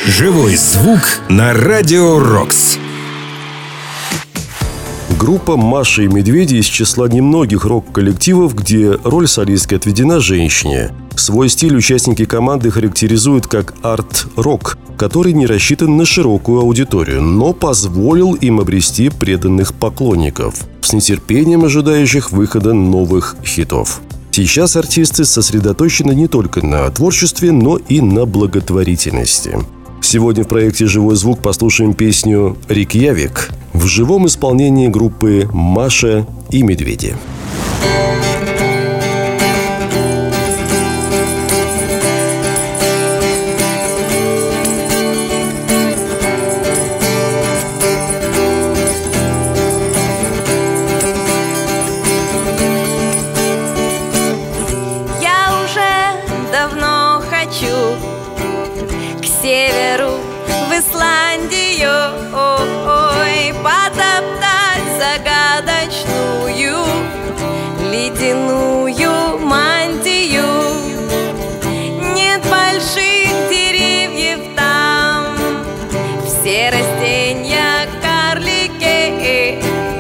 Живой звук на Радио Рокс. Группа «Маша и медведи» из числа немногих рок-коллективов, где роль солистки отведена женщине. Свой стиль участники команды характеризуют как арт-рок, который не рассчитан на широкую аудиторию, но позволил им обрести преданных поклонников, с нетерпением ожидающих выхода новых хитов. Сейчас артисты сосредоточены не только на творчестве, но и на благотворительности. Сегодня в проекте «Живой звук» послушаем песню «Рейкьявик» в живом исполнении группы «Маша и медведи». Я уже давно хочу к северу, в Исландию, ой, потоптать загадочную ледяную мантию. Нет больших деревьев там, все растения карлики.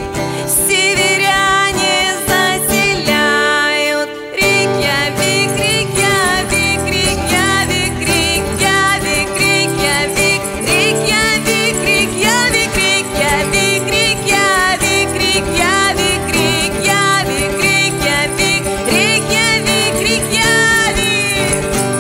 Северяне заселяют Рейкьявик, Рейкьявик, Рейкьявик, Рейкьявик, Рейкьявик, Рейкьявик, Рейкьявик, Рейкьявик, Рейкьявик, Рейкьявик, Рейкьявик, Рейкьявик, Рейкьявик, Рейкьявик.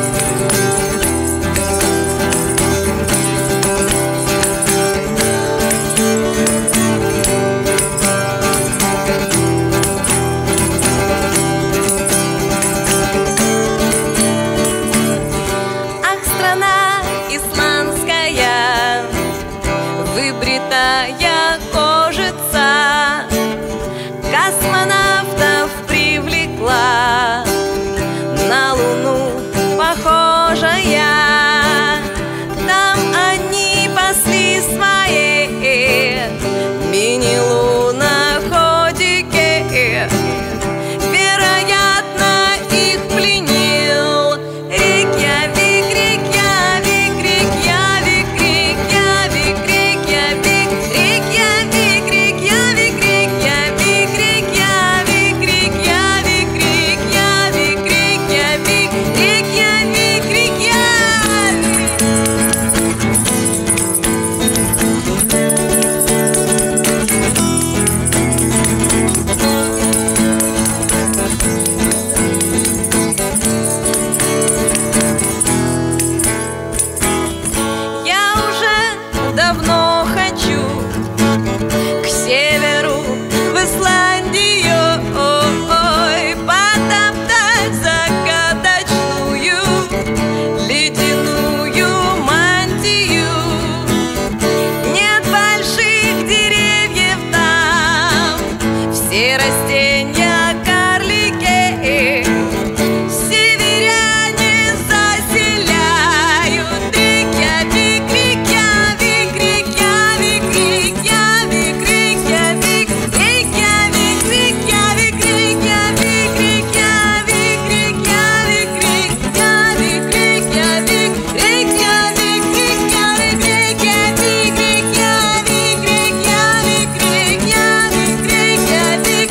Ах, страна исландская, выбритая кожица, космонавтов привлекла, на Луну похожая. Там они пасли свои мини-луноходики. Вероятно, их пленил Рейкьявик, Рейкьявик, Рейкьявик, Рейкьявик, Рейкьявик, Рейкьявик, Рейкьявик, Рейкьявик, Рейкьявик, Рейкьявик, Рейкьявик, Рейкьявик, Рейкьявик, Рейкьявик. Я уже давно хочу к северу, в Исландию, ой, потоптать загадочную ледяную мантию. Нет больших деревьев там, все растения карлики. Северяне заселяют Рейкьявик, Рейкьявик, Рейкьявик, Рейкьявик, Рейкьявик, Рейкьявик, Рейкьявик, Рейкьявик, Рейкьявик, Рейкьявик, Рейкьявик, Рейкьявик, Рейкьявик, Рейкьявик, Рейкьявик, Рейкьявик, Рейкьявик, Рейкьявик,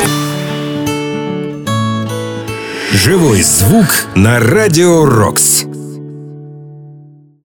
Живой звук на Радио Рокс.